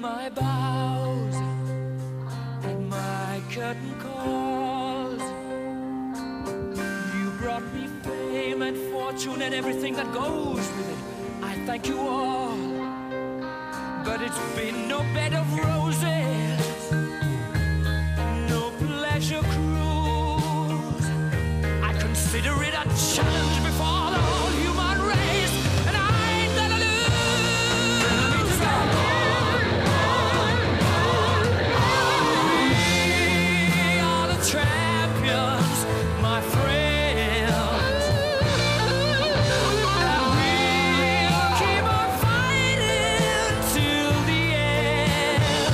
my bows and my curtain calls. You brought me fame and fortune and everything that goes with it. I thank you all, but it's been no bed of roses, no pleasure cruise. I consider it a challenge before the whole human race, and I ain't gonna lose. We are the champions, my friends, and we'll keep on fighting till the end.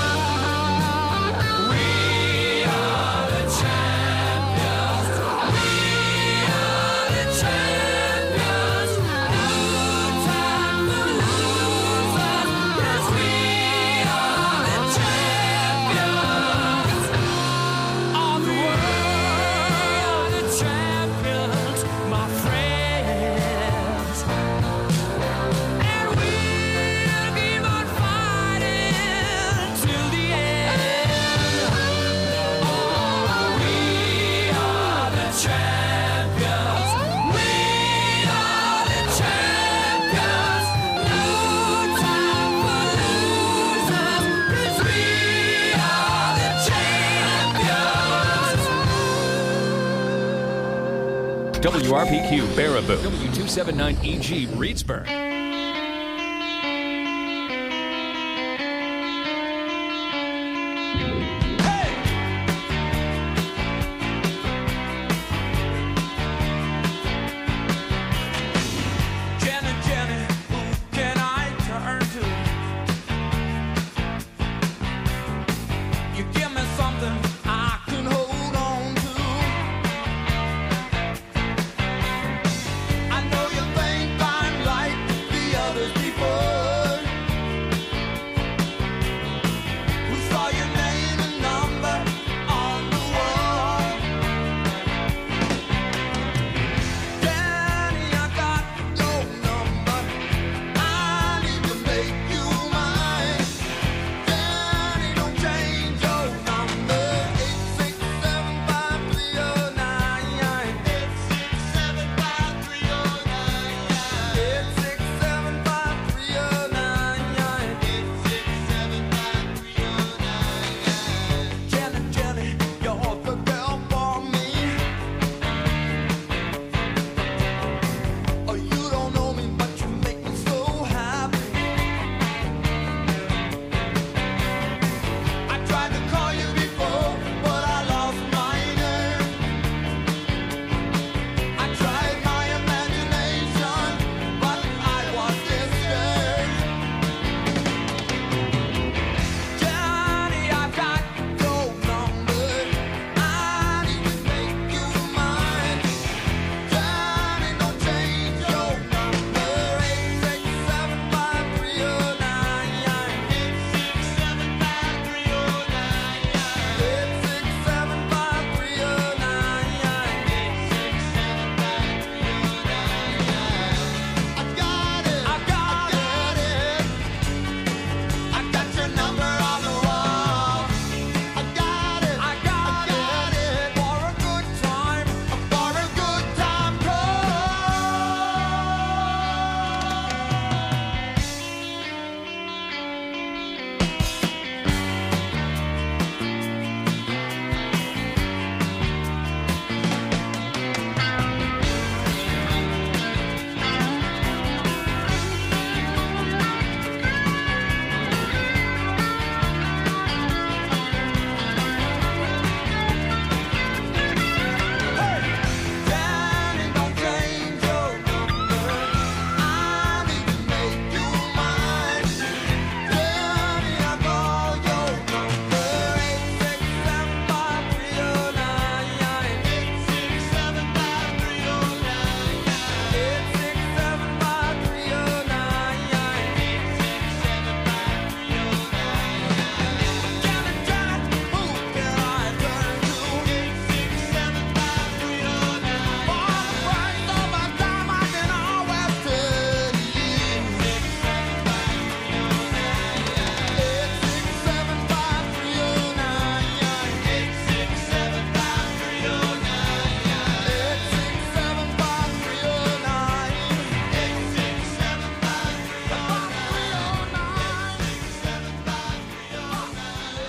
We are the champions. We are the champions. No time for losers, 'cause we are the champions of the world. The champions, my friends, and we'll keep on fighting till the end. Oh, we are the champions. We are the champions. No time for losers, 'cause we are the champions. WRPQ Baraboo, W279EG Reedsburg. Jenny, Jenny, who can I turn to? You give me something I can hold on to. I know you think I'm like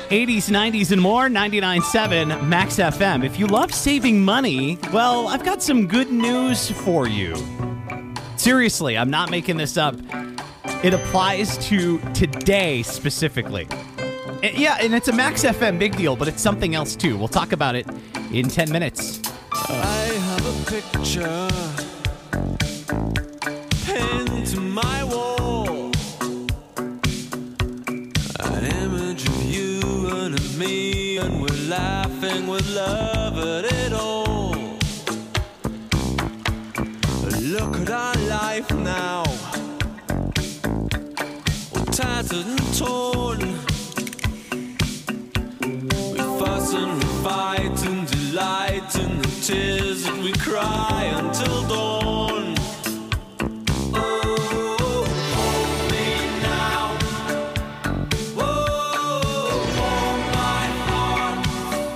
80s, 90s, and more, 99.7 Max FM. If you love saving money, well, I've got some good news for you. Seriously, I'm not making this up. It applies to today specifically. Yeah, and it's a Max FM big deal, but it's something else too. We'll talk about it in 10 minutes. I have a picture pinned to my wall, an image of you and of me, and we're laughing with love at it all. Look at our life now, all tattered and torn. We fuss and we fight and delight in the tears that we cry until dawn. Oh, hold me now. Oh, hold my heart.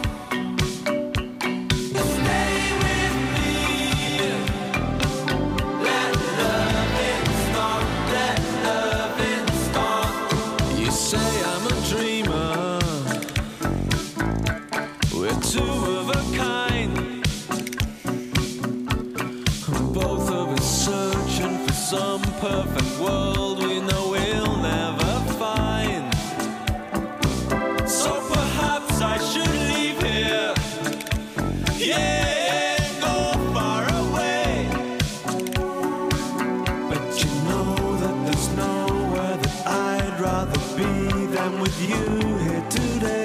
Stay with me. Let loving start. Let loving start. You say I'm a dreamer. We're two of a kind. Both of us searching for some perfect world we know we'll never find. So perhaps I should leave here. Yeah, go far away. But you know that there's nowhere that I'd rather be than with you here today.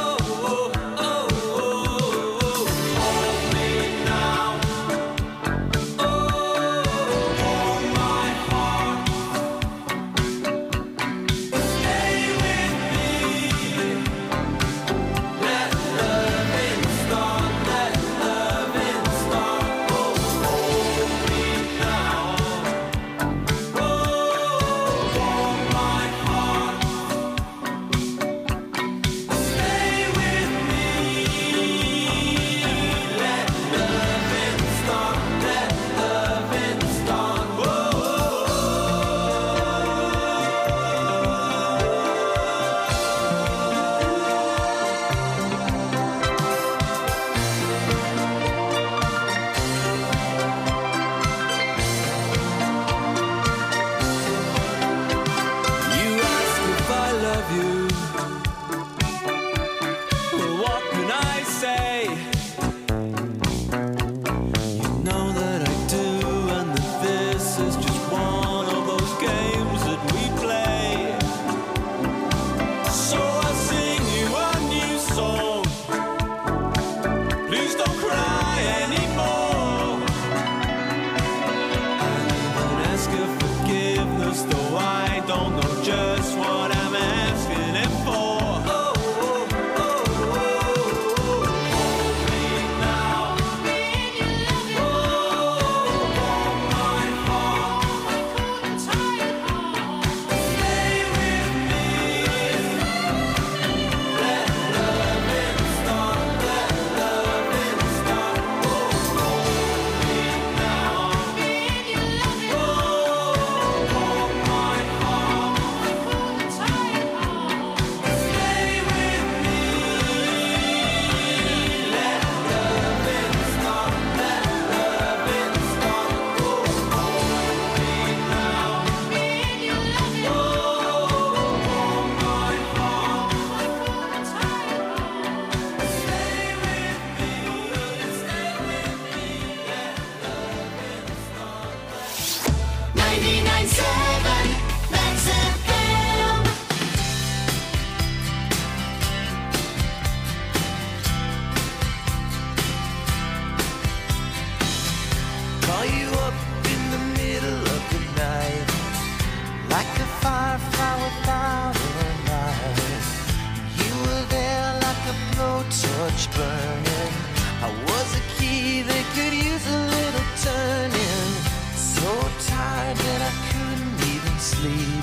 Burning. I was a key that could use a little turning. So tired that I couldn't even sleep.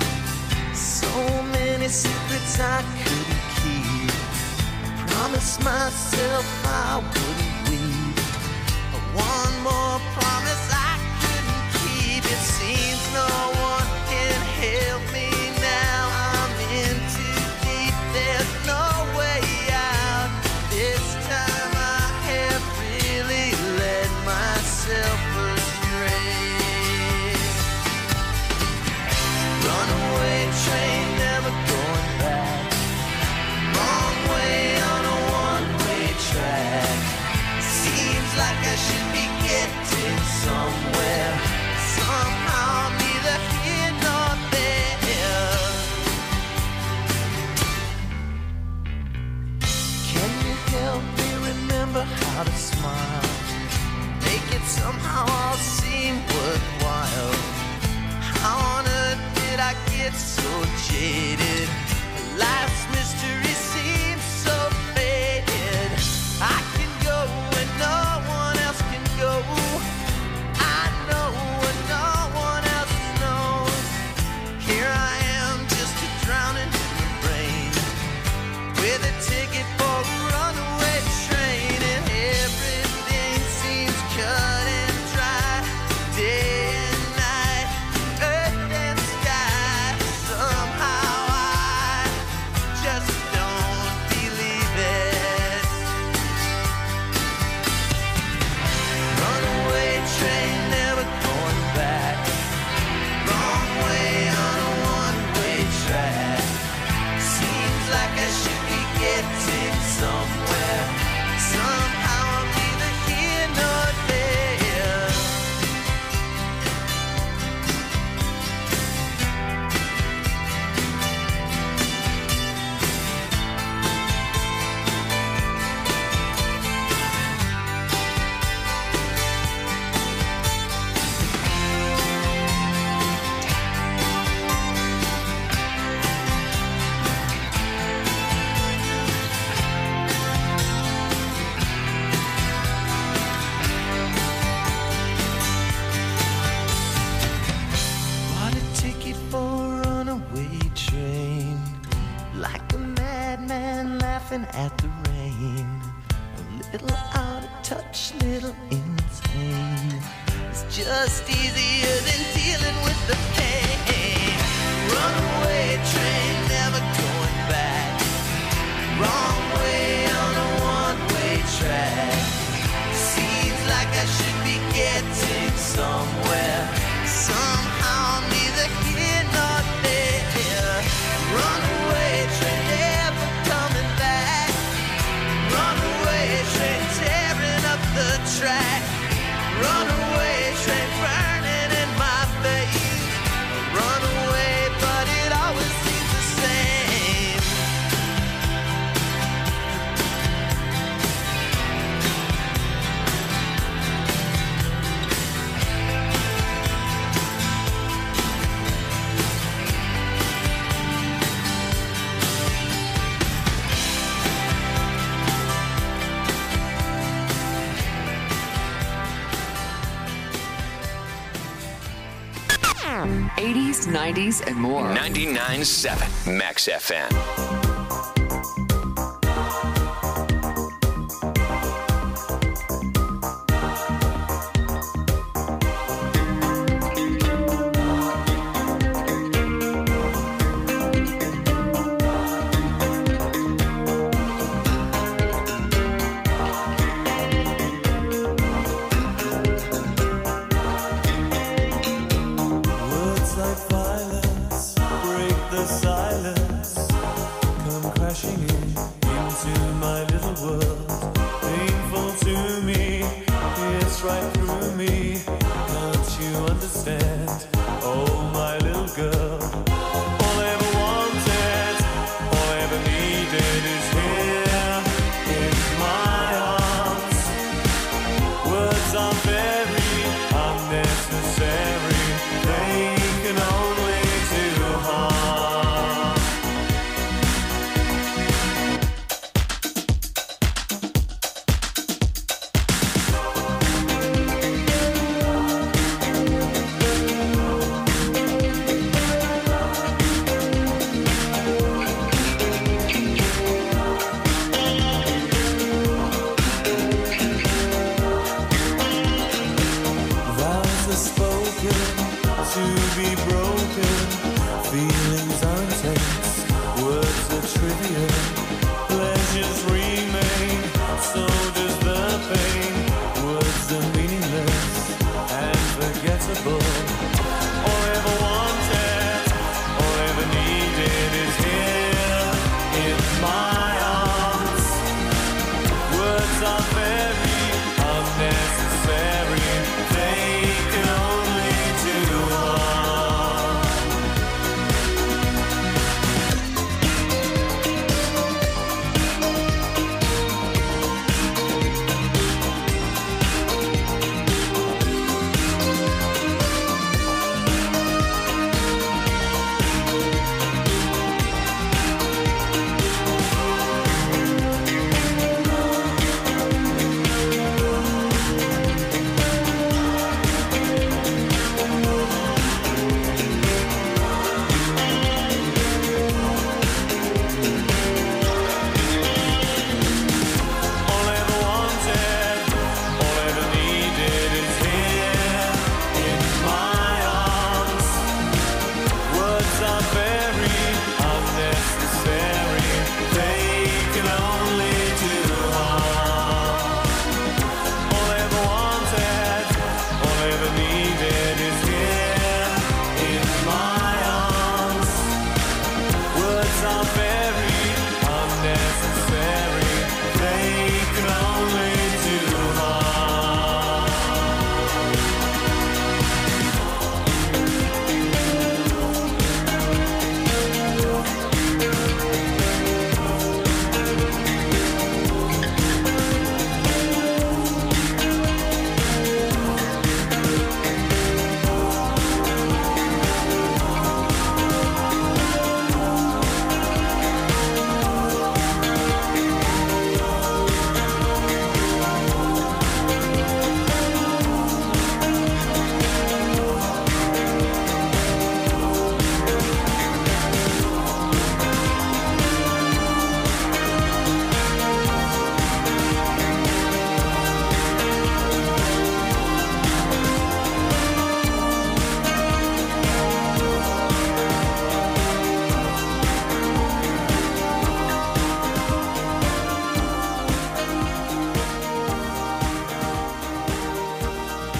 So many secrets I couldn't keep. I promised myself I wouldn't weep. But one more promise I couldn't keep. It seems no one can help me now. I'm in too deep. There's no way jaded. Life's mystery seems so faded. I can go when no one else can go. I know what no one else knows. Here I am, just a drowning in the rain, with a ticket for a runaway train, and everything seems cut and dry. Day and night, earth and sky. Somehow I just don't believe it. Runaway train, never going back. Wrong way on a one-way track. Seems like I should be getting somewhere. Somehow I'm neither here nor there. Bought a ticket for a runaway train, like a madman laughing at the rain. A little out of touch, little insane. It's just easier than dealing with the pain. Runaway train, never going back. Wrong way on a one-way track. Seems like I should be getting somewhere. Somehow I'm neither here nor there. Runaway train, never coming back. Runaway train, tearing up the track. Runaway train, burning in my face. Runaway, but it always seems the same. '80s, '90s, and more. 99.7 Max FM. Words like violence break the silence, come crashing into my little world. Painful to me, it's right through me. Can't you understand? Oh, my little girl. All I ever wanted, all I ever needed is here in my arms. Words are very unnecessary. They can only do harm. Vows are spoken to be broken. Feelings are intense, words are trivial. Pleasures remain, so does the pain. Words are meaningless and forgettable. All I ever wanted, all I ever needed is here in my arms. Words are very unnecessary. They can only do harm.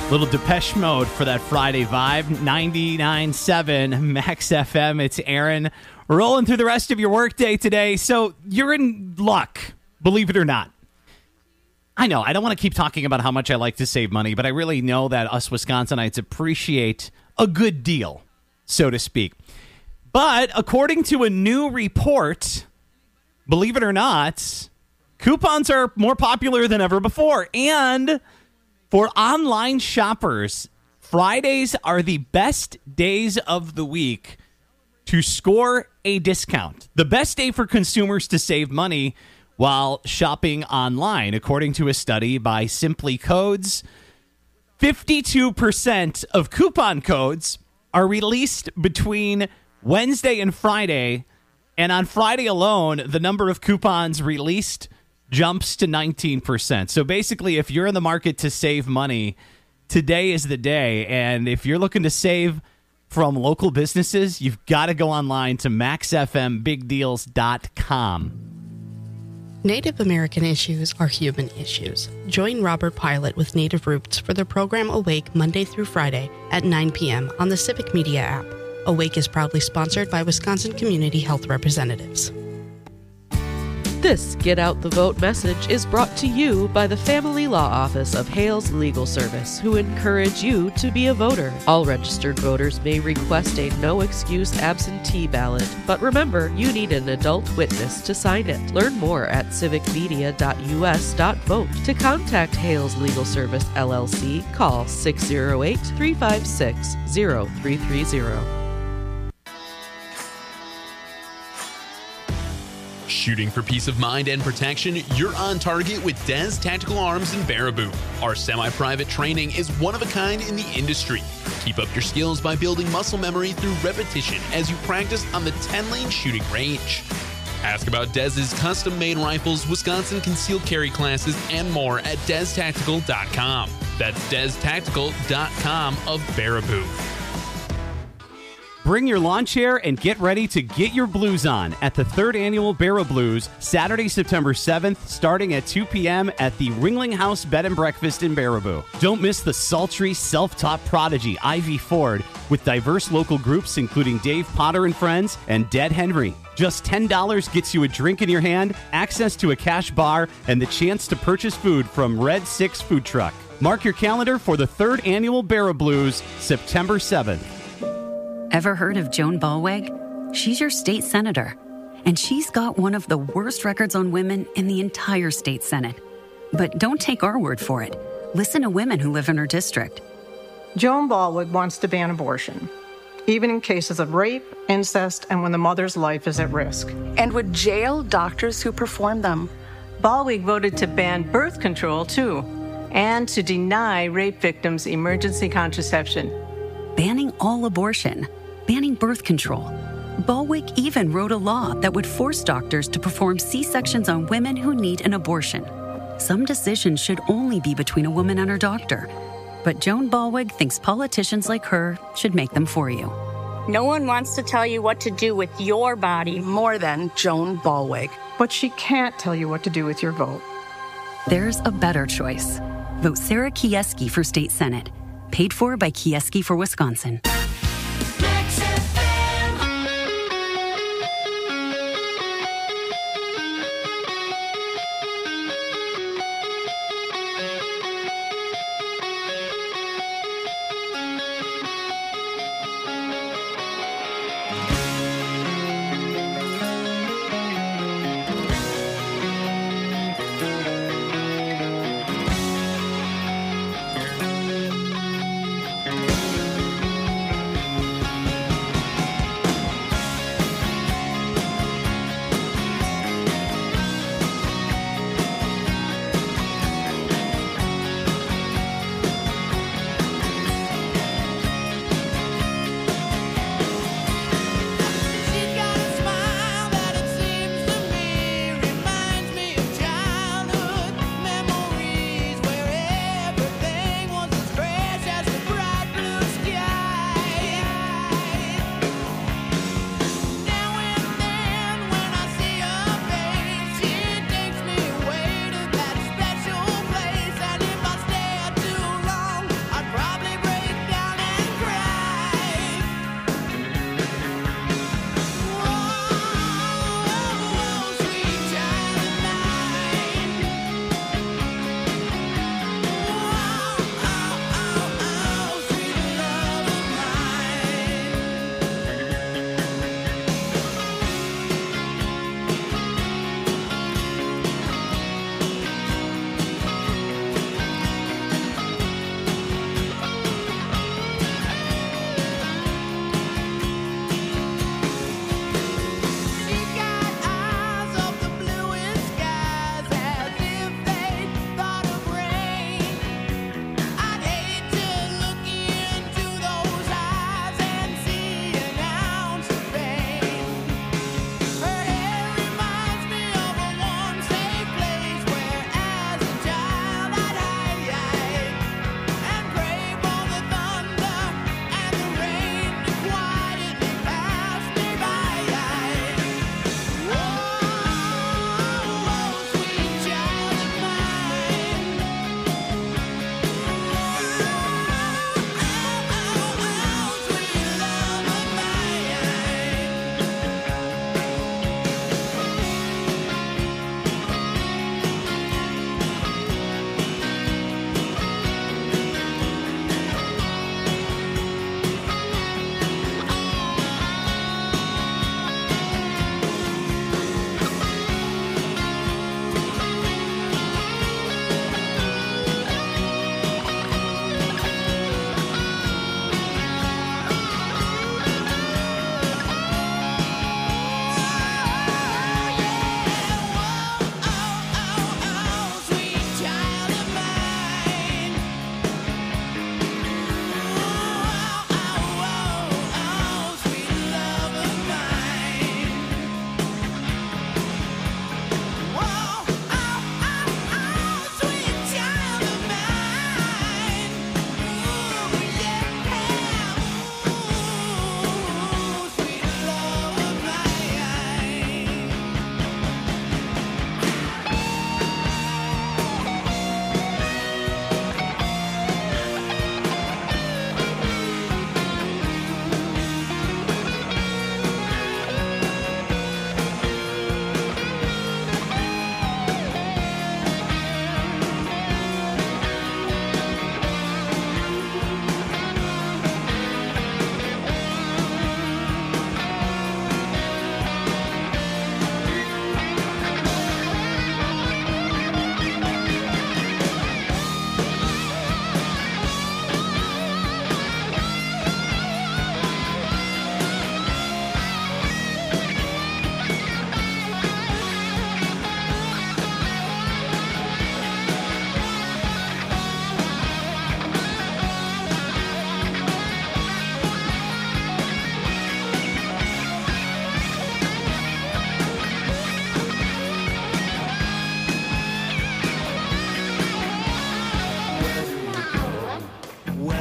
Little Depeche Mode for that Friday vibe. 99.7 Max FM. It's Aaron rolling through the rest of your workday today. So you're in luck, believe it or not. I know, I don't want to keep talking about how much I like to save money, but I really know that us Wisconsinites appreciate a good deal, so to speak. But according to a new report, believe it or not, coupons are more popular than ever before. And for online shoppers, Fridays are the best days of the week to score a discount. The best day for consumers to save money while shopping online. According to a study by Simply Codes, 52% of coupon codes are released between Wednesday and Friday. And on Friday alone, the number of coupons released jumps to 19%. So basically, if you're in the market to save money, today is the day. And if you're looking to save from local businesses, you've got to go online to maxfmbigdeals.com. Native American issues are human issues. Join Robert Pilot with Native Roots for the program Awake Monday through Friday at 9 p.m. on the Civic Media app. Awake is proudly sponsored by Wisconsin Community Health Representatives. This Get Out the Vote message is brought to you by the Family Law Office of Hales Legal Service, who encourage you to be a voter. All registered voters may request a no-excuse absentee ballot, but remember, you need an adult witness to sign it. Learn more at civicmedia.us.vote. To contact Hales Legal Service, LLC, call 608-356-0330. Shooting for peace of mind and protection, you're on target with Des Tactical Arms in Baraboo. Our semi-private training is one of a kind in the industry. Keep up your skills by building muscle memory through repetition as you practice on the 10-lane shooting range. Ask about Des's custom-made rifles, Wisconsin concealed carry classes, and more at DesTactical.com. That's DesTactical.com of Baraboo. Bring your lawn chair and get ready to get your blues on at the 3rd Annual Barrow Blues, Saturday, September 7th, starting at 2 p.m. at the Ringling House Bed and Breakfast in Baraboo. Don't miss the sultry, self-taught prodigy Ivy Ford with diverse local groups including Dave Potter and Friends and Dead Henry. Just $10 gets you a drink in your hand, access to a cash bar, and the chance to purchase food from Red 6 Food Truck. Mark your calendar for the 3rd Annual Barrow Blues, September 7th. Ever heard of Joan Ballweg? She's your state senator, and she's got one of the worst records on women in the entire state Senate. But don't take our word for it. Listen to women who live in her district. Joan Ballweg wants to ban abortion, even in cases of rape, incest, and when the mother's life is at risk. And would jail doctors who perform them. Ballweg voted to ban birth control, too, and to deny rape victims emergency contraception. Banning all abortion. Banning birth control. Ballweg even wrote a law that would force doctors to perform C-sections on women who need an abortion. Some decisions should only be between a woman and her doctor. But Joan Ballweg thinks politicians like her should make them for you. No one wants to tell you what to do with your body more than Joan Ballweg. But she can't tell you what to do with your vote. There's a better choice. Vote Sarah Kieski for state senate. Paid for by Kieski for Wisconsin.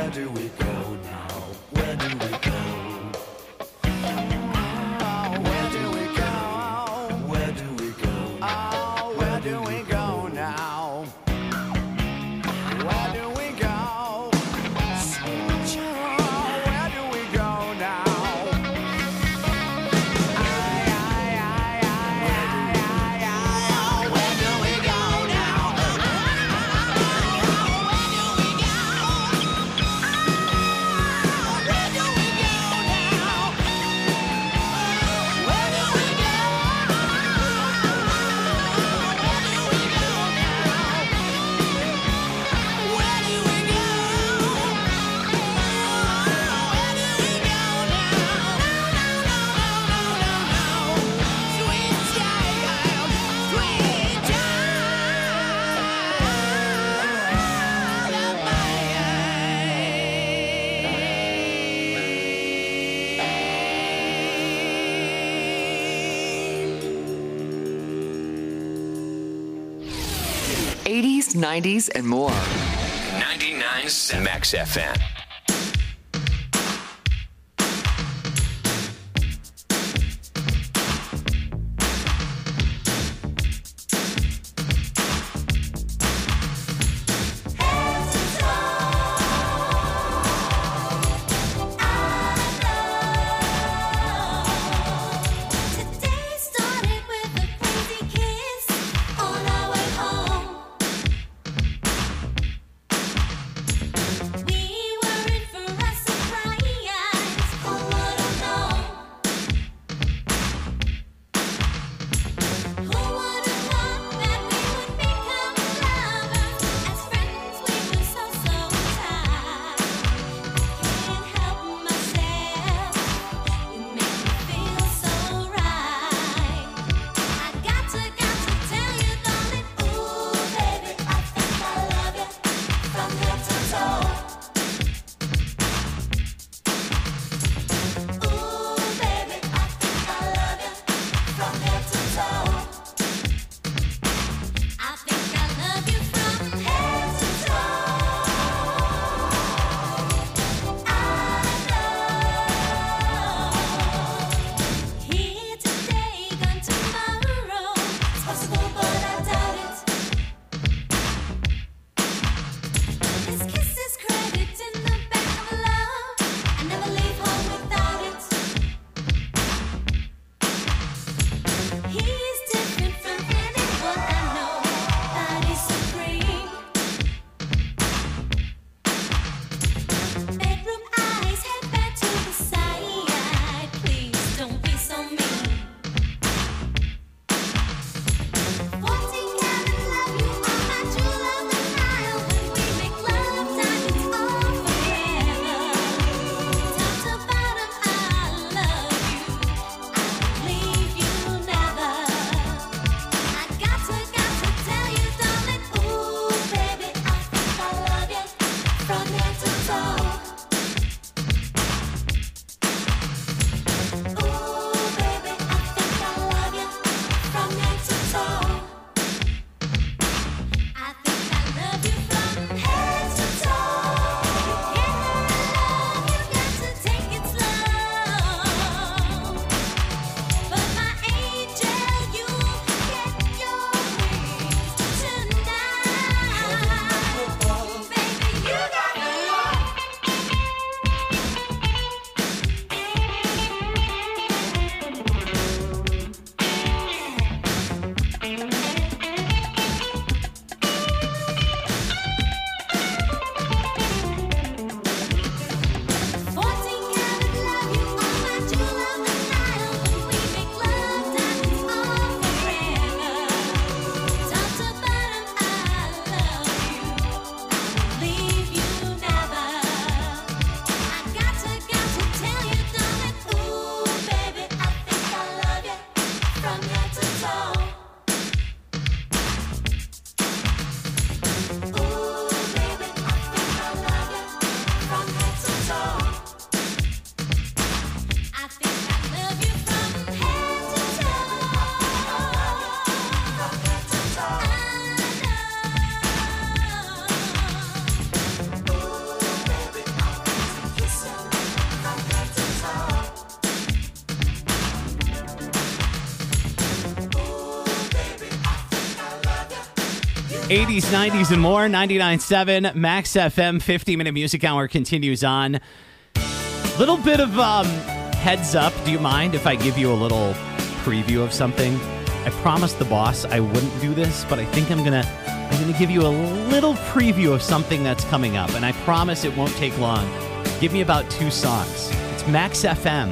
Where do we go now? Where do we go? Where do we go? Where do we go? Oh, where do we go now? Where do we go? Sweet child, where do we go now? Where do we go now? '80s, '90s, and more. 99.7 Max FM. We were 80s, 90s, and more. 99.7 Max FM 50-minute music hour continues on. Little bit of heads up. Do you mind if I give you a little preview of something? I promised the boss I wouldn't do this, but I think I'm gonna give you a little preview of something that's coming up, and I promise it won't take long. Give me about 2 songs. It's Max FM.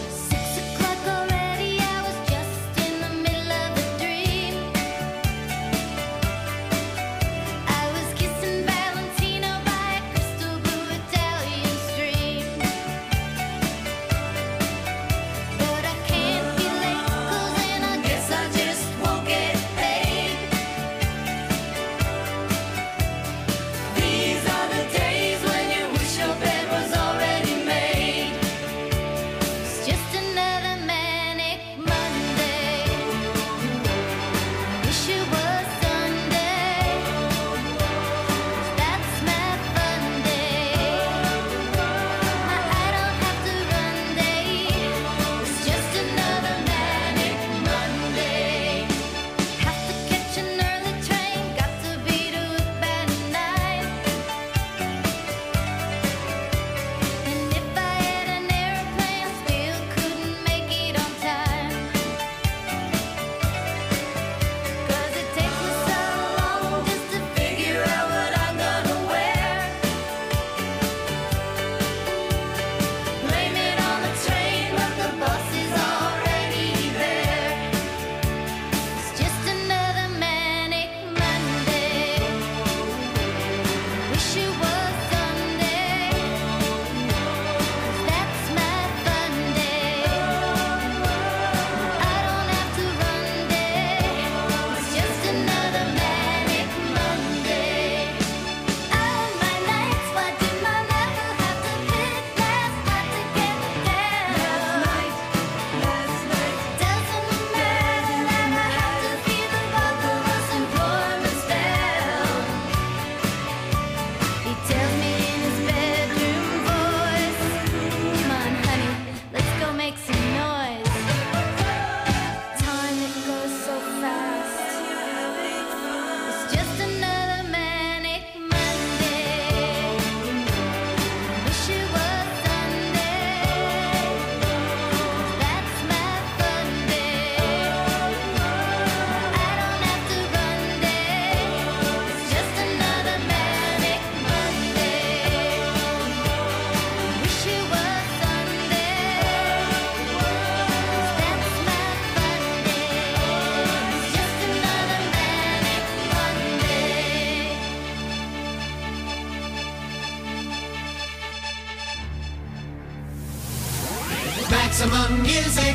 Maximum music,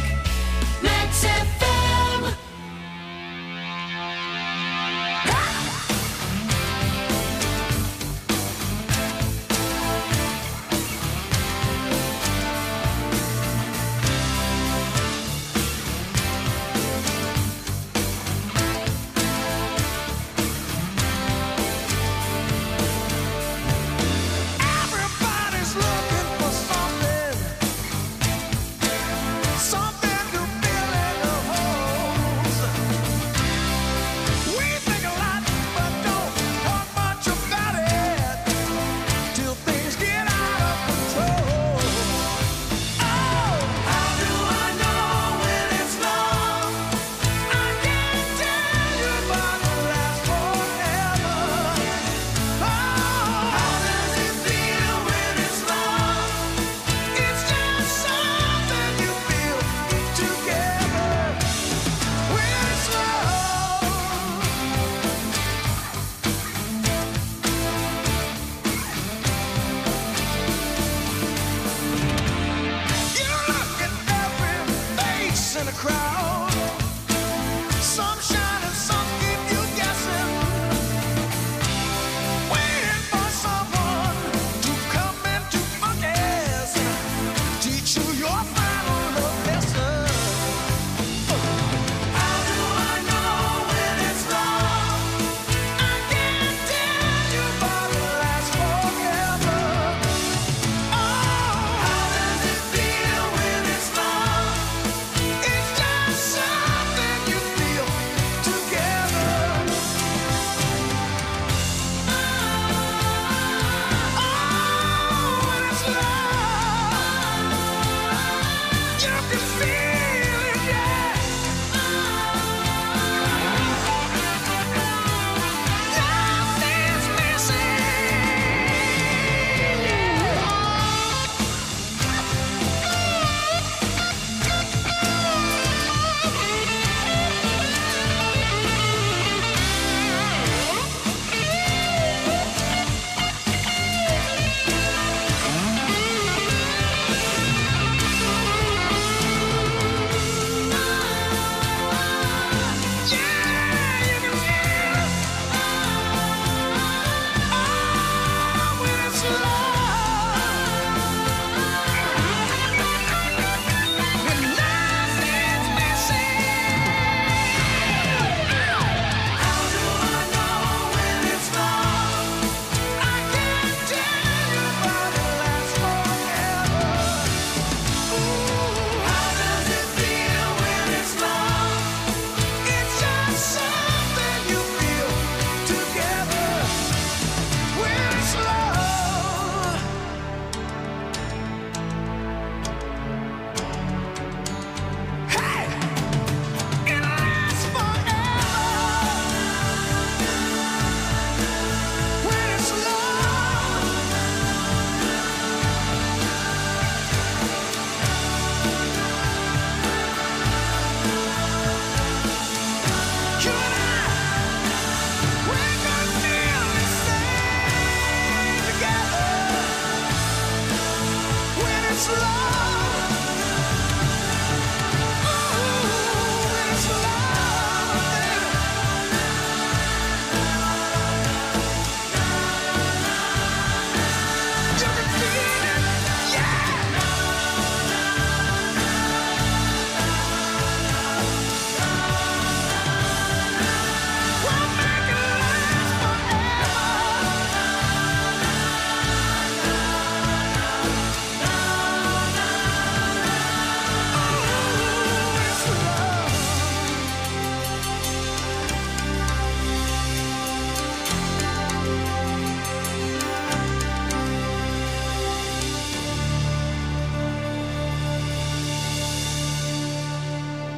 Max FM. Everybody's looking for something to fill in the hole.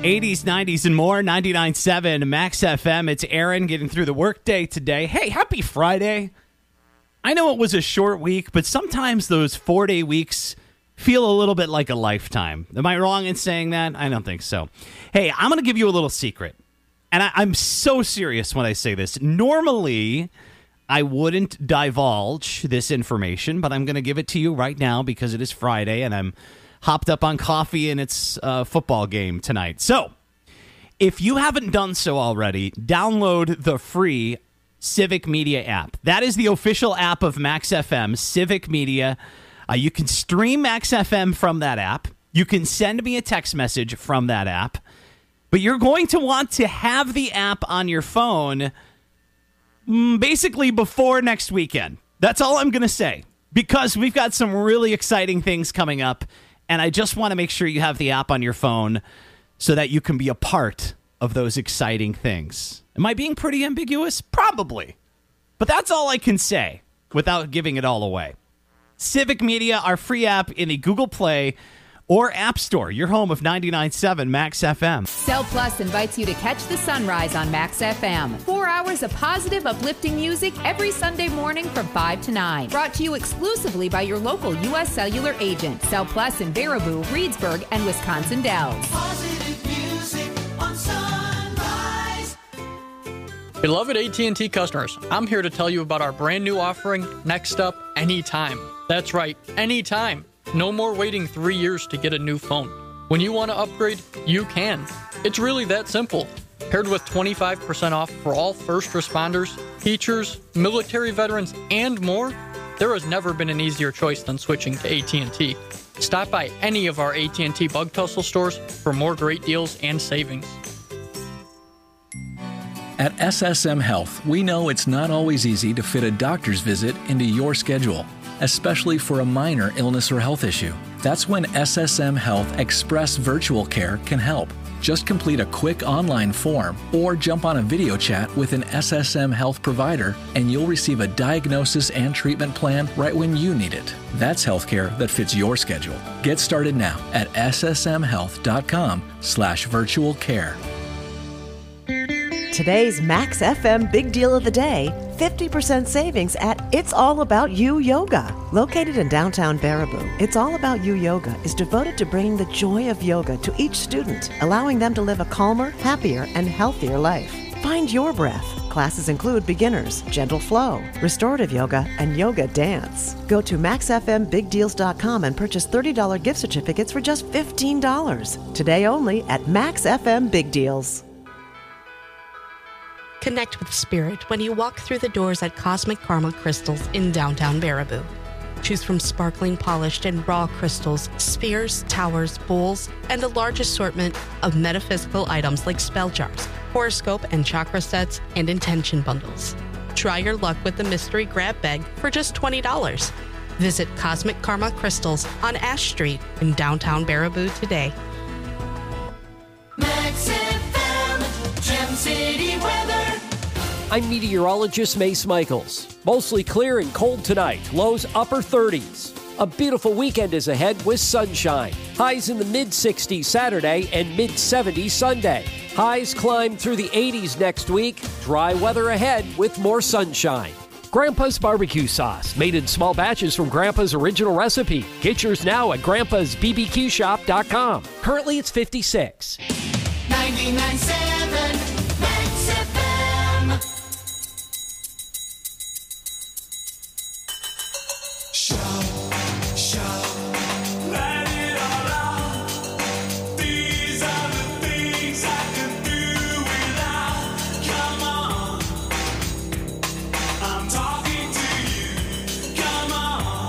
80s, 90s, and more. 99.7 Max FM. It's Aaron getting through the workday today. Hey, happy Friday. I know it was a short week, but sometimes those 4-day weeks feel a little bit like a lifetime. Am I wrong in saying that? I don't think so. Hey, I'm going to give you a little secret. And I'm so serious when I say this. Normally, I wouldn't divulge this information, but I'm going to give it to you right now because it is Friday and I'm hopped up on coffee and it's a football game tonight. So, if you haven't done so already, download the free Civic Media app. That is the official app of Max FM, Civic Media. You can stream Max FM from that app. You can send me a text message from that app. But you're going to want to have the app on your phone basically before next weekend. That's all I'm going to say. Because we've got some really exciting things coming up. And I just want to make sure you have the app on your phone so that you can be a part of those exciting things. Am I being pretty ambiguous? Probably. But that's all I can say without giving it all away. Civic Media, our free app in the Google Play or App Store, your home of 99.7 Max FM. Cell Plus invites you to catch the sunrise on Max FM. 4 hours of positive, uplifting music every Sunday morning from 5 to 9. Brought to you exclusively by your local U.S. Cellular agent. Cell Plus in Baraboo, Reedsburg, and Wisconsin Dells. Positive music on Sunrise. Beloved AT&T customers, I'm here to tell you about our brand new offering, Next Up Anytime. That's right, anytime. No more waiting 3 years to get a new phone. When you want to upgrade, you can. It's really that simple. Paired with 25% off for all first responders, teachers, military veterans, and more, there has never been an easier choice than switching to AT&T. Stop by any of our AT&T Bug Tussle stores for more great deals and savings. At SSM Health, we know it's not always easy to fit a doctor's visit into your schedule, especially for a minor illness or health issue. That's when SSM Health Express Virtual Care can help. Just complete a quick online form or jump on a video chat with an SSM Health provider and you'll receive a diagnosis and treatment plan right when you need it. That's healthcare that fits your schedule. Get started now at ssmhealth.com/virtual care. Today's Max FM Big Deal of the Day, 50% savings at It's All About You Yoga. Located in downtown Baraboo, It's All About You Yoga is devoted to bringing the joy of yoga to each student, allowing them to live a calmer, happier, and healthier life. Find your breath. Classes include beginners, gentle flow, restorative yoga, and yoga dance. Go to maxfmbigdeals.com and purchase $30 gift certificates for just $15. Today only at Max FM Big Deals. Connect with spirit when you walk through the doors at Cosmic Karma Crystals in downtown Baraboo. Choose from sparkling, polished, and raw crystals, spheres, towers, bowls, and a large assortment of metaphysical items like spell jars, horoscope and chakra sets, and intention bundles. Try your luck with the mystery grab bag for just $20. Visit Cosmic Karma Crystals on Ash Street in downtown Baraboo today. Max FM, Gem City weather. I'm meteorologist Mace Michaels. Mostly clear and cold tonight. Lows upper 30s. A beautiful weekend is ahead with sunshine. Highs in the mid-60s Saturday and mid-70s Sunday. Highs climb through the 80s next week. Dry weather ahead with more sunshine. Grandpa's barbecue sauce, made in small batches from Grandpa's original recipe. Get yours now at grandpa'sbbqshop.com. Currently it's $56. 99.7 Max FM. Let it all out. These are the things I can do without. Come on, I'm talking to you. Come on.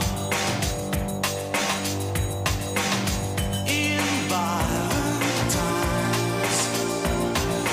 In violent times,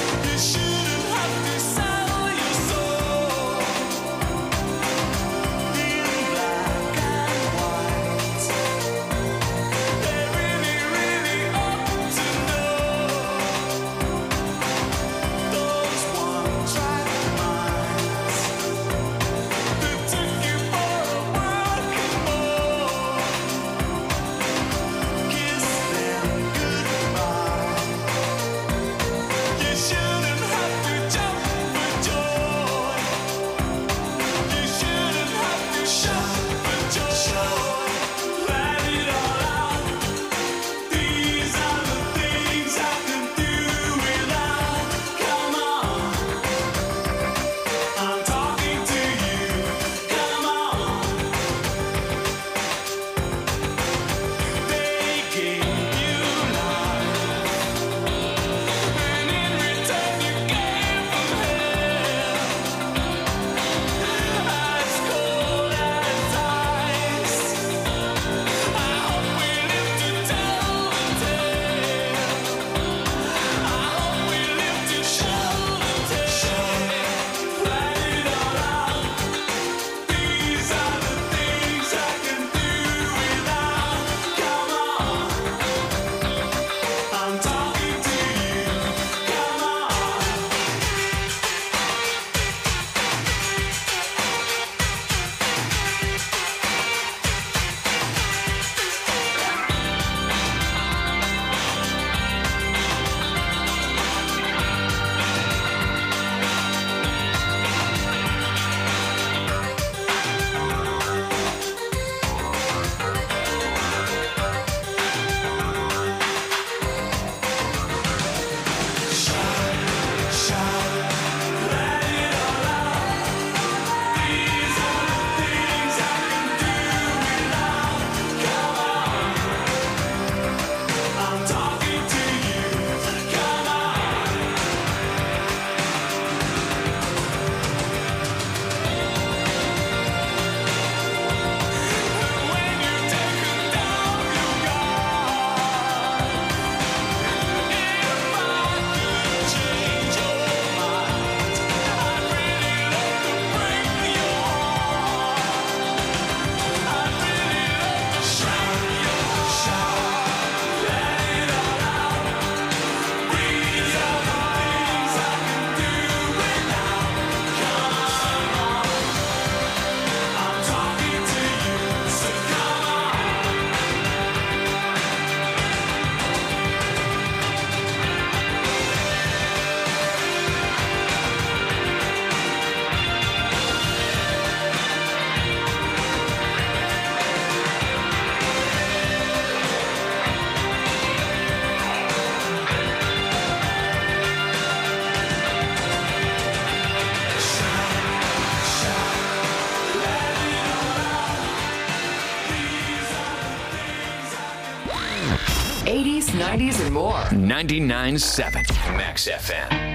80s, 90s, and more. 99.7 Max FM.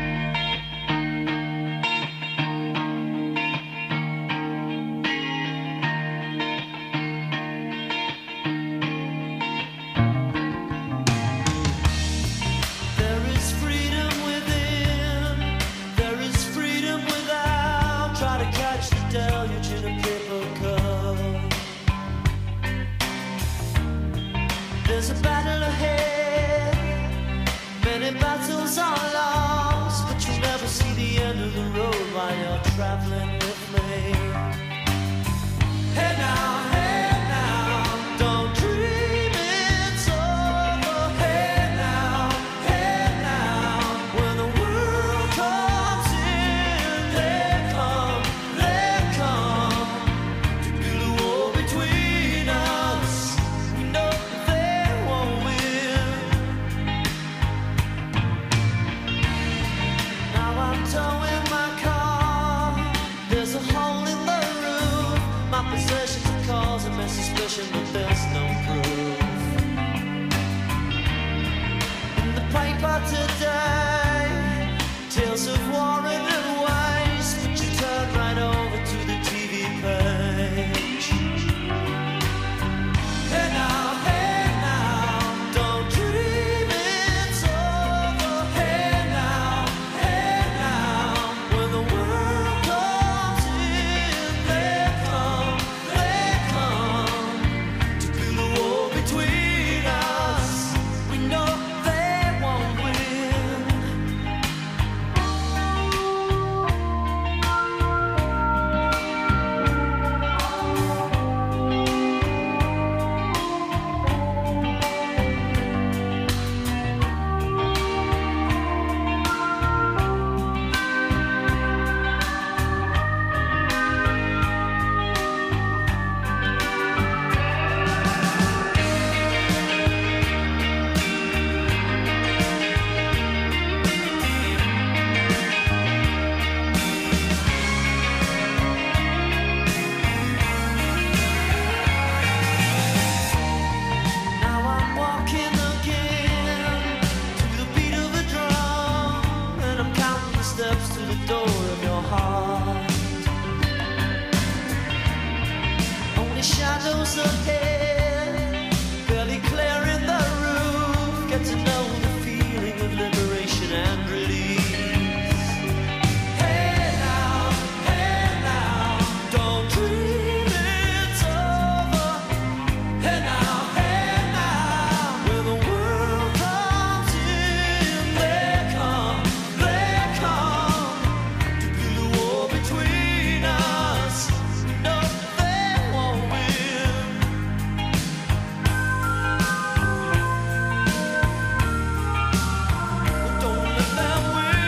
There is freedom within, there is freedom without. Try to catch the deluge in a paper cup. There's a battle ahead, many battles are lost, but you never see the end of the road while you're traveling with me. Hey now, don't dream it's over. Hey now, when the world comes in, they come to build a wall between us. We know they won't win. Now I'm towing my car. There's a hole in the roof. My possessions are causing me suspicion, but there's no proof. In the paper today, tales of war and waste, but you turn right over to the TV page. Hey now, don't dream it's over. Hey now, when the world comes in, they come to build a wall between us. We know they won't win. Now I'm walking again to the beat of a drum, and I'm counting the steps to the door of your heart. Only shadows ahead, barely clearing the roof. Get to know the feeling of liberation and release. Hey now, don't dream it's over. Hey now, when the world comes in, they come to build a wall between us. No, they won't win. Don't let them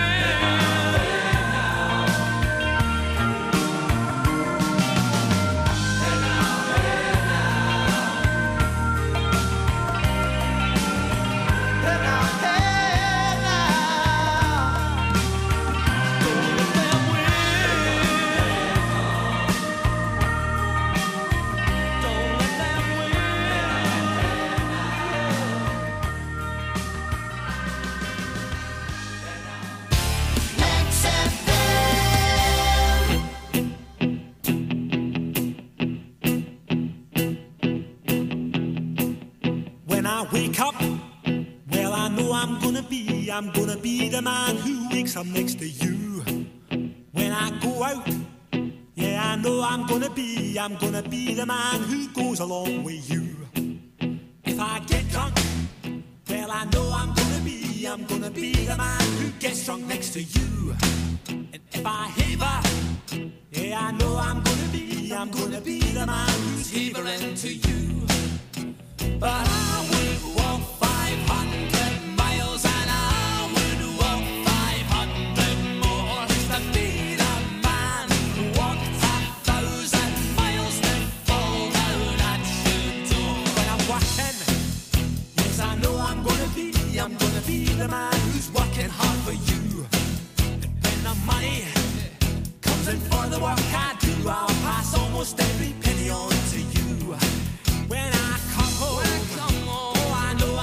When I wake up, well, I know I'm gonna be the man who wakes up next to you. When I go out, yeah, I know I'm gonna be the man who goes along with you. If I get drunk, well, I know I'm gonna be the man who gets drunk next to you. And if I haver, yeah, I know I'm gonna be the man who's havering to you. But I would walk 500 miles and I would walk 500 more to be the man who walked 1,000 miles to fall down at your door. When I'm working, yes, I know I'm gonna be the man who's working hard for you. And when the money comes in for the work I do, I'll pass almost every penny on to you. When I come home, oh, I know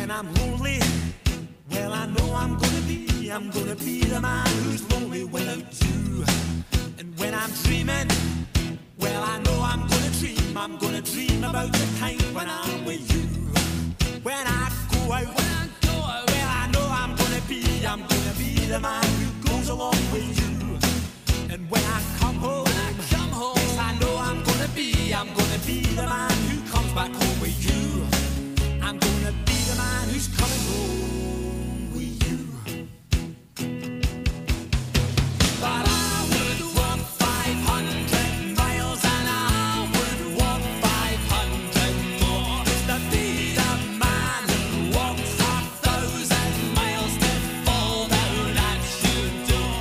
When I'm lonely, well, I know I'm gonna be the man who's lonely without you. And when I'm dreaming, well, I know I'm gonna dream about the time when I'm with you. When I go out, well, I know I'm gonna be the man who goes along with you. And when I come home, yes, I know I'm gonna be the man who comes back home with you. I'm gonna be the man who's coming home with you. But I would walk 500 miles and I would walk 500 more to be the man who walks 1,000 miles to fall down at your door.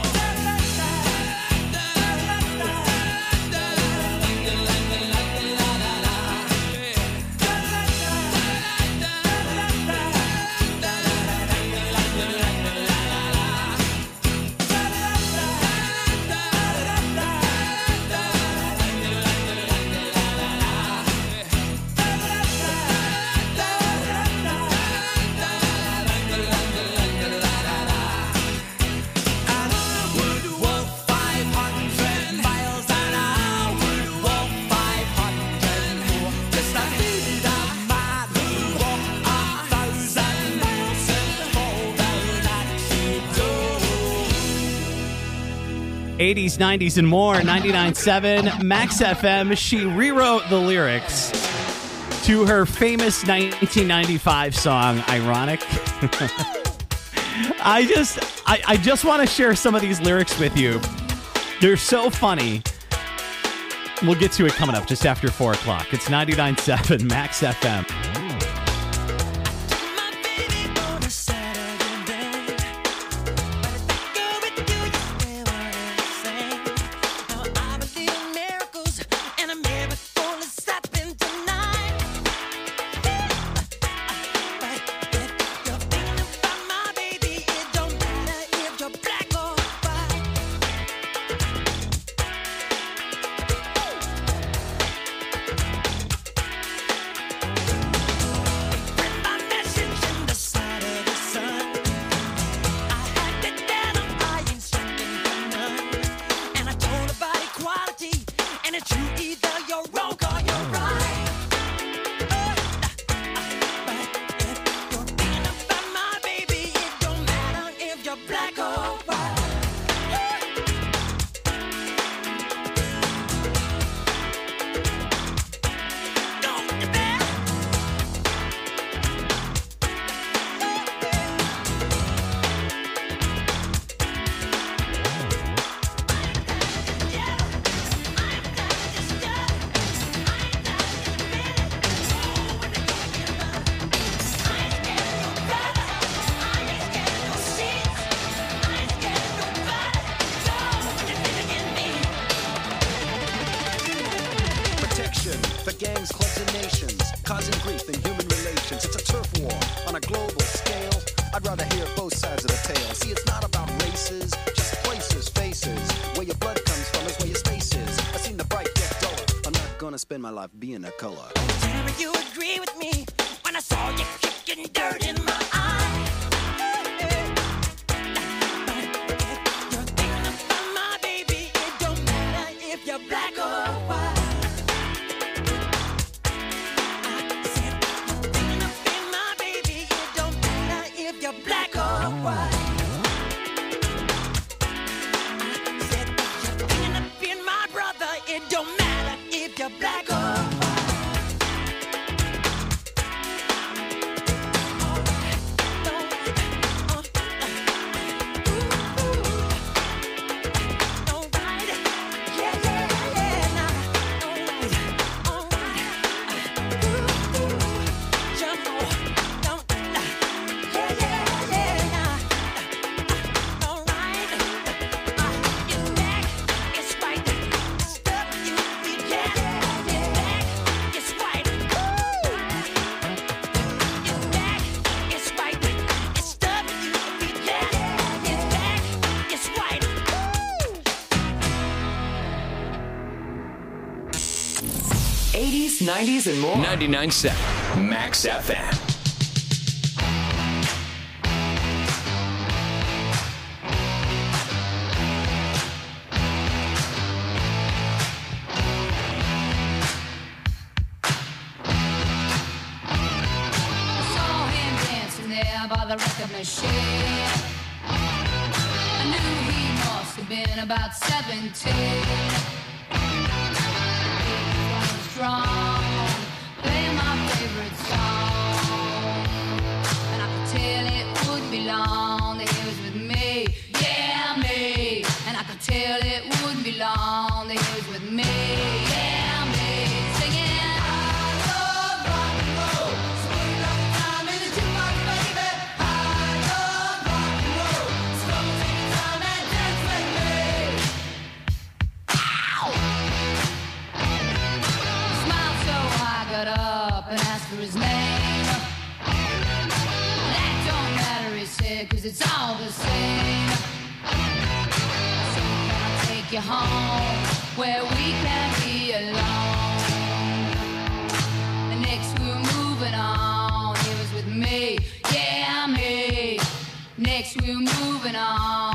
'80s, '90s, and more. 99.7 Max FM. She rewrote the lyrics to her famous 1995 song, Ironic. I just want to share some of these lyrics with you. They're so funny. We'll get to it coming up just after 4 o'clock. It's 99.7 Max FM. Spend my life being a color. Tell me you agree with me when I saw you kicking dirt in my eye. You're thinking about my baby. It don't matter if you're black or white. I said you're thinking about my baby. It don't matter if you're black or white. I said you're thinking of being my brother. It don't matter if you're black or white. '80s, '90s, and more. 99.7 Max FM. by the record machine. I knew he must have been about 17. He was strong, playing my favorite song, and I could tell it wouldn't be long that he was with me, yeah, me. And I could tell it wouldn't be long that he was with me, yeah, me. Singing, I love rock and roll, so put enough time in the jukebox, baby. I love rock and roll, so come take your time and dance with me. Ow! He smiled so I got up and asked for his name. That don't matter, he said, 'cause it's all the same. So can I take you home where we can be alone? The next we were moving on, he was with me, yeah, me. Next we were moving on.